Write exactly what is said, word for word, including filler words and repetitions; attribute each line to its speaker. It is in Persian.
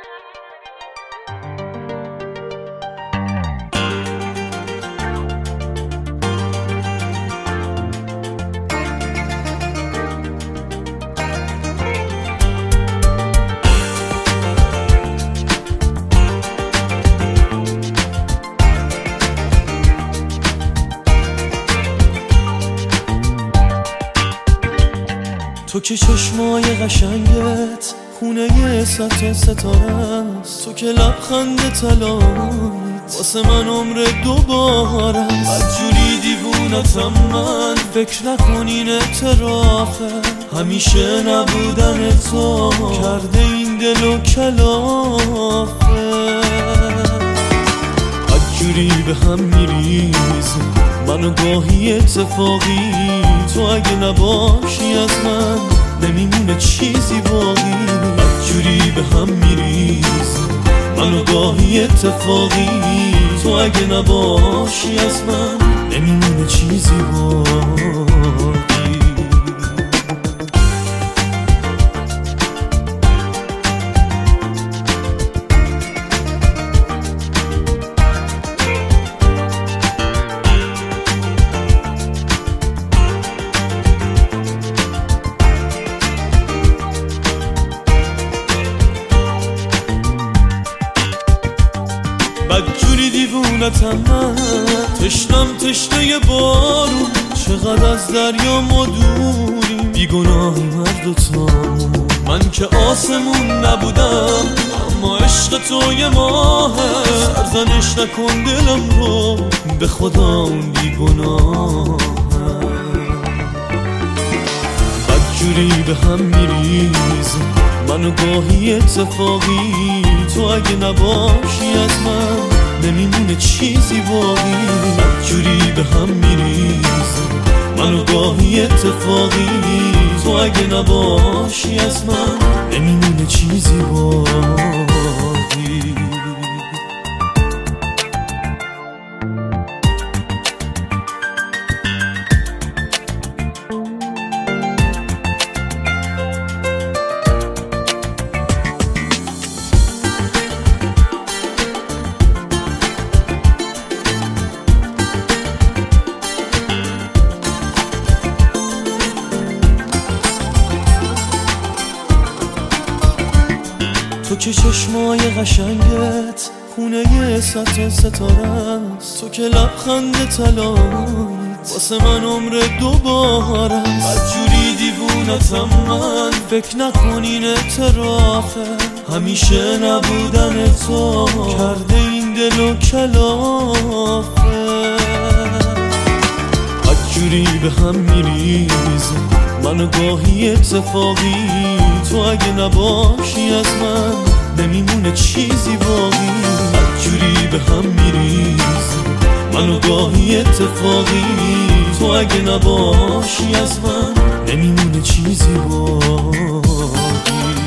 Speaker 1: تو که چشمای قشنگت خونه صد تا ستاره است، تو که لبخند طلاییت واسه من عمر دوباره است. بدجوری دیوونتم من، فکر نکن این اعترافه، همیشه نبودن تو کرده این دل و کلافه. بدجوری به هم میریزه منو گاهی اتفاقی، تو اگه نباشی از من نمیمونه چیزی باقی. بدجوری به هم میریزه منو گاهی اتفاقی، تو اگه نباشی از من نمیمونه چیزی باقی. بدجوری دیوونتم من، تشنم تشنه بارون، چقدر از دریا ما دوریم، بیگناهی مرد و تامون. من که آسمون نبودم اما عشق تو یه ماهه، سرزنش نکن دلم رو به خدا اون بیگناهه. بدجوری به هم میریزه منو گاهی اتفاقی، تو اگه نباشی از من نمیمونه چیزی باقی. بدجوری به هم میریزه منو گاهی اتفاقی، تو اگه نباشی از من نمیمونه چیزی باقی. تو که چشمای قشنگت خونه صد تا ستاره است، تو که لبخند طلاییت واسه من عمر دوباره است. بدجوری دیوونتم من، فکر نکن این اعترافه، همیشه نبودن تو کرده این دل و کلافه. بدجوری به هم میریزه منو گاهی اتفاقی، تو اگه نباشی از من نمیمونه چیزی باقی. بدجوری به هم میریزه منو گاهی اتفاقی، تو اگه نباشی از من نمیمونه چیزی باقی.